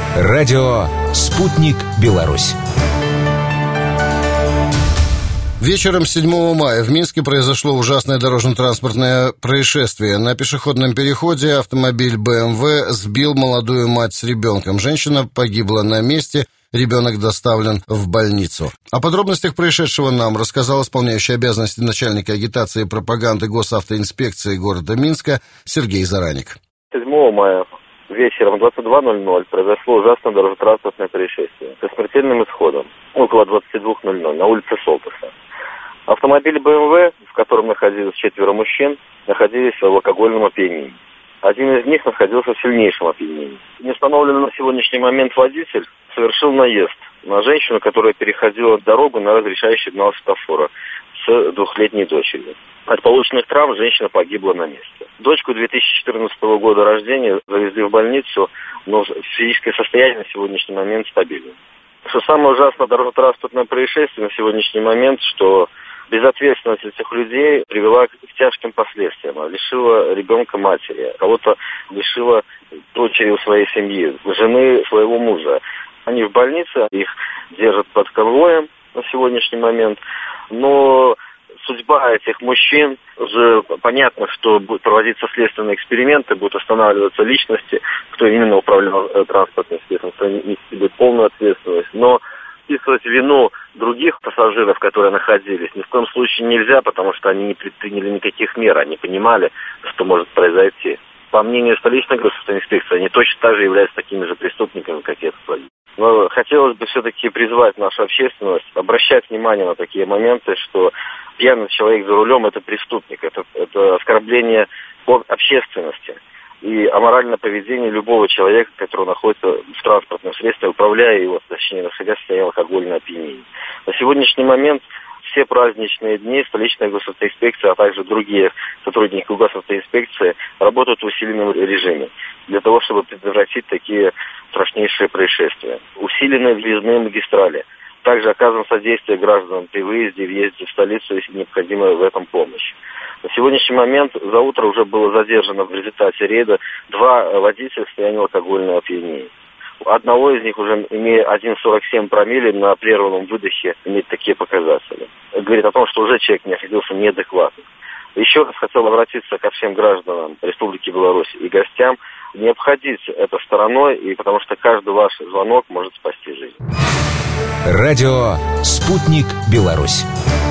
Радио «Спутник Беларусь». Вечером 7 мая в Минске произошло ужасное дорожно-транспортное происшествие. На пешеходном переходе автомобиль БМВ сбил молодую мать с ребенком. Женщина погибла на месте, ребенок доставлен в больницу. О подробностях происшедшего нам рассказал исполняющий обязанности начальника агитации и пропаганды госавтоинспекции города Минска Сергей Зараник. 7 мая вечером 22:00 произошло ужасное дорожно-транспортное происшествие со смертельным исходом около 22:00 на улице Солтыса. Автомобиль БМВ, в котором находилось 4 мужчин, находились в алкогольном опьянении. Один из них находился в сильнейшем опьянении. Неустановленный на сегодняшний момент водитель совершил наезд на женщину, которая переходила дорогу на разрешающий сигнал светофора с 2-летней дочерью. От полученных травм женщина погибла на месте. Дочку 2014 года рождения завезли в больницу, но физическое состояние на сегодняшний момент стабильно. Что самое ужасное дорожно-транспортное происшествие на сегодняшний момент, что безответственность этих людей привела к тяжким последствиям. Лишила ребенка матери, кого-то лишила дочери у своей семьи, жены своего мужа. Они в больнице, их держат под конвоем на сегодняшний момент, но судьба этих мужчин, уже понятно, что будут проводиться следственные эксперименты, будут останавливаться личности, кто именно управлял транспортным средством, кто нести будет полную ответственность, но списывать вину других пассажиров, которые находились, ни в коем случае нельзя, потому что они не предприняли никаких мер, они понимали, что может произойти. По мнению столичной госавтоинспекции, они точно так же являются такими же преступниками, как и этот водитель. Но хотелось бы все-таки призвать нашу общественность обращать внимание на такие моменты, что пьяный человек за рулем – это преступник, это оскорбление общественности и аморальное поведение любого человека, который находится в транспортном средстве, управляя его, точнее, находясь в состоянии алкогольного опьянения. На сегодняшний момент все праздничные дни столичная госавтоинспекция, а также другие сотрудники госавтоинспекции работают в усиленном режиме для того, чтобы предотвратить такие страшнейшие происшествия. Усилены въездные магистрали. Также оказываем содействие гражданам при выезде и въезде в столицу, если необходима в этом помощь. На сегодняшний момент за утро уже было задержано в результате рейда 2 водителя в состоянии алкогольного опьянения. Одного из них уже, имея 1,47 промилле на прерванном выдохе, имеет такие показатели. Говорит о том, что уже человек находился неадекватно. Еще раз хотел обратиться ко всем гражданам Республики Беларусь и гостям, не обходить это стороной, и потому что каждый ваш звонок может спасти жизнь. Радио «Спутник Беларусь».